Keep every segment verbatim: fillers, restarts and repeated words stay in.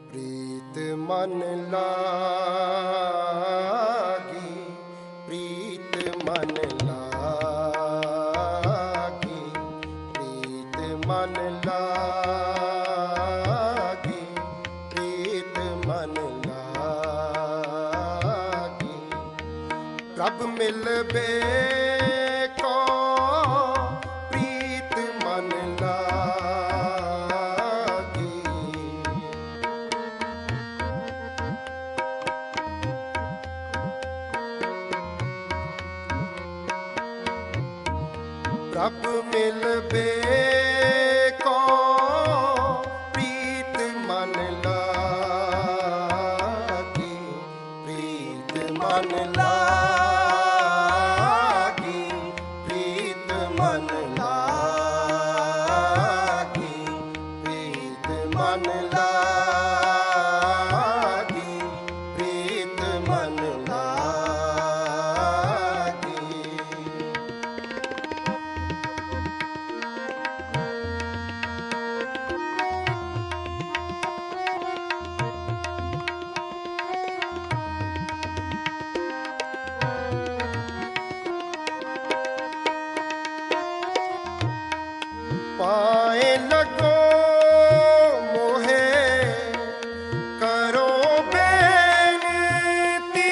प्रीत मन लागी, प्रीत मन लागी, प्रीत मन लागी, प्रीत मन लागी। प्रभ मिलबे को प्रीत मन लागी। प्रभ मिलबे को प्रीत मन लागी, प्रीत मन लागी, प्रीत मन लागी, प्रीत मन लागी, प्रीत मन लागी। पाए लगो मोहे करो बेनती,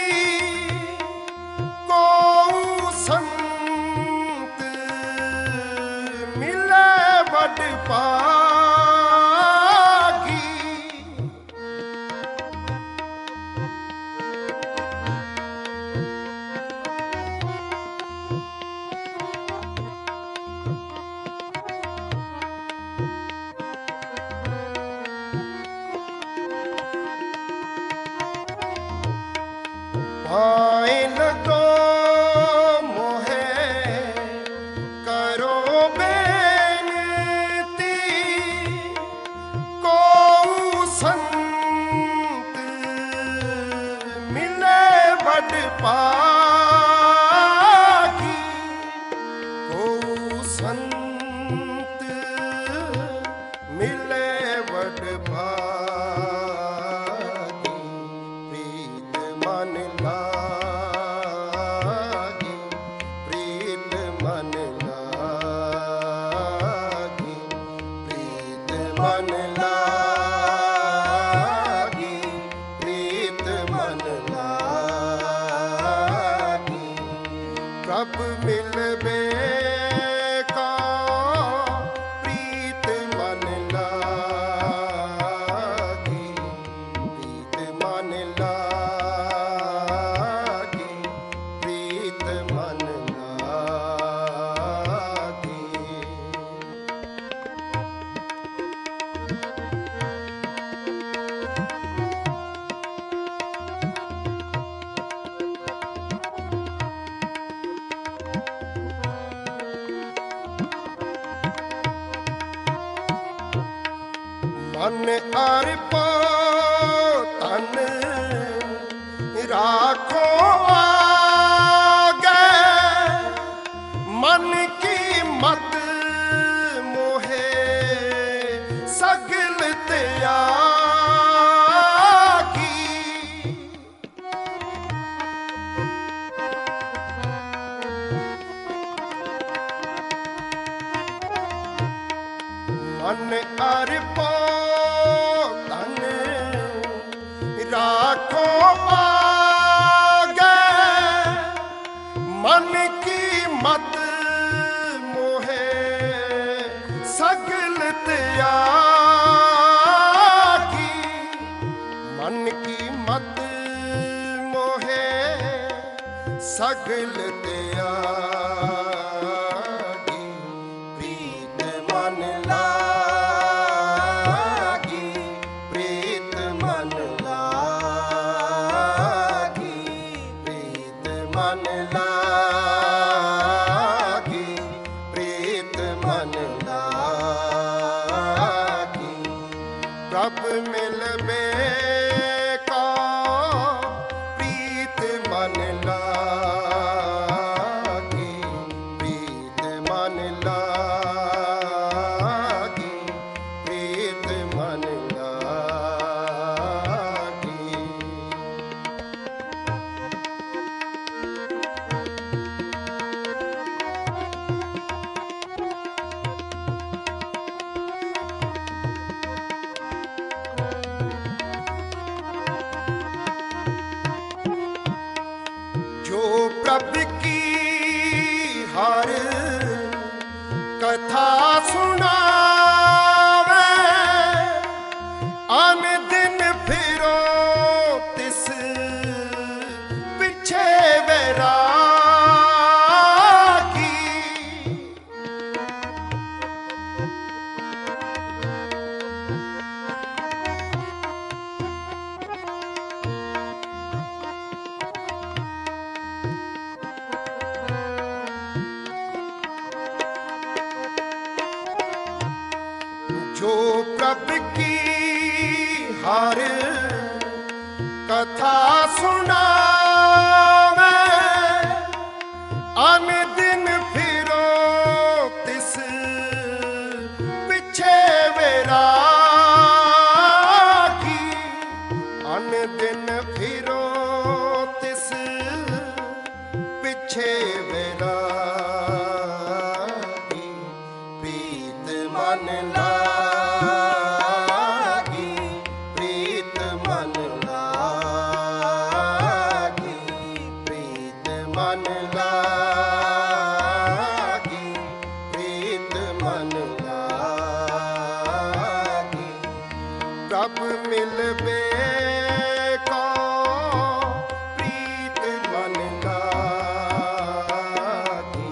को संत मिले बड़ पागी। पाए लगो मोहे करो बेनती, को संत मिले बड़ पागी। को संत मिले बड़ पागी। प्रीत मन लागी, प्रीत मन लागी, प्रीत मन लागी, प्रीत मन लागी। प्रभ मिलबे का प्रीत मन लागी, प्रीत मन लागी, प्रीत मन लागी। मन अर्पो तन राखो आगे, मन की मत मोहे सगल त्यागी। मन अर्पो तन राखो आगे, मन की मत मोहे सगल त्यागी। मन की मत मोहे सगल त्यागी। प्रीत मन लागी, प्रीत मन लागी, प्रीत मन लागी, प्रीत मन लागी। प्रभ मिलबे का प्रीत मन लागी, प्रीत मन लागी, प्रीत मन लागी। आन दिन फिरो तिस पिछे वैरागी। जो प्रभ की हर कथा सुनावे, अन दिन फिरो तिस पिछे वैरागी। अन दिन फिरो तिस पिछे वैरागी। प्रीत मन लागी, प्रीत मन लागी, प्रीत मन लागी, प्रीत मन लागी। प्रभ मिलबे को प्रीत मन लागी।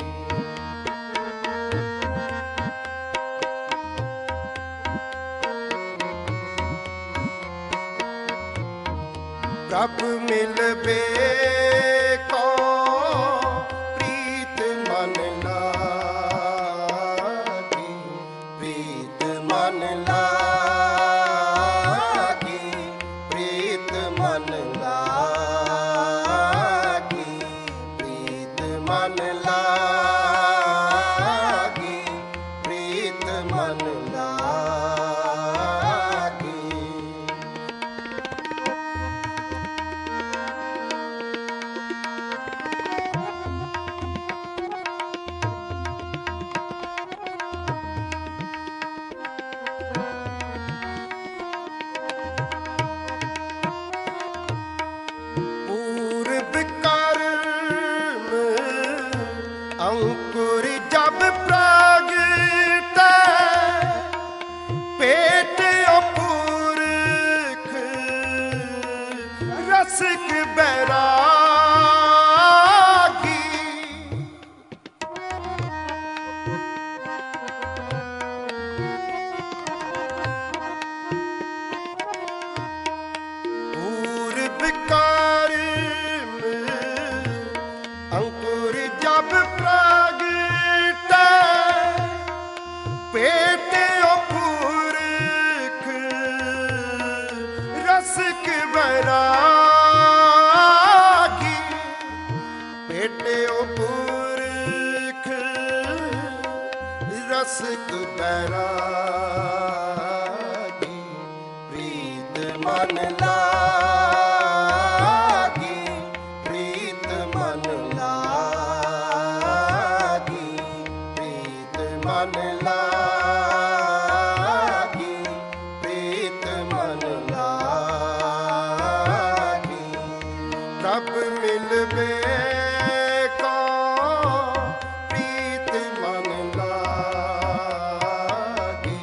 प्रभ मिलबे को प्रीत मन लागी, प्रीत मन लागी, प्रीत मन लागी, प्रीत मन लागी, प्रीत मन लागी। पूर्व कर्म अंकुर जब प्रागटे, पेट अपूर्ख रसिक बैरागी। पूर्व कर्म अंकुर जब प्रागटे, पेट अपूर्ख रसिक बैरागी। पेट अपूर्ख रसिक बैरागी। प्रीत मन लागी, प्रीत मन लागी, प्रीत मन लागी, प्रीत मन लागी। प्रभ मिलबे को प्रीत मन लागी।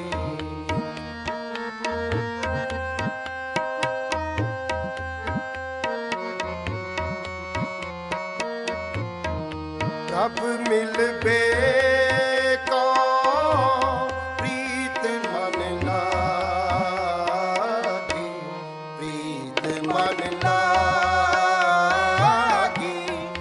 प्रभ मिलबे को प्रीत मन लागी, प्रीत मन लागी,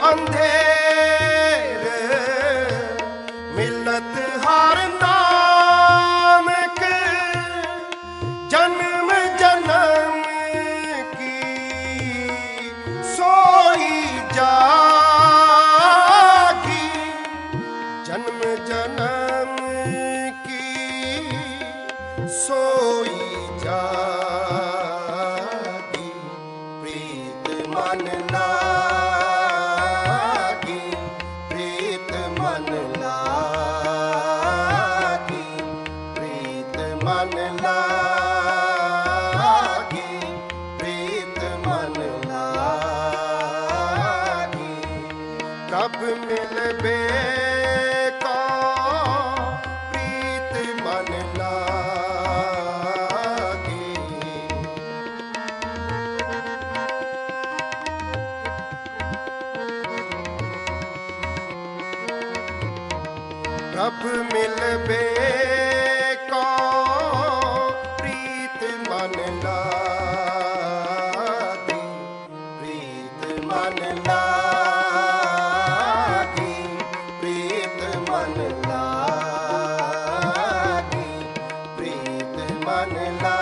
अंधेर मिलत हर नानक जन्म जन्म की सोई जागी जन्म जन्म की सोई जागी प्रीत मन लागी प्रीत मन लागी प्रीत मन लागी प्रीत मन लागी कब मिलबे को प्रीत मन लागी कब मिलबे को प्रीत मन लागी प्रीत मन लागी प्रीत मन लागी प्रीत मन लागी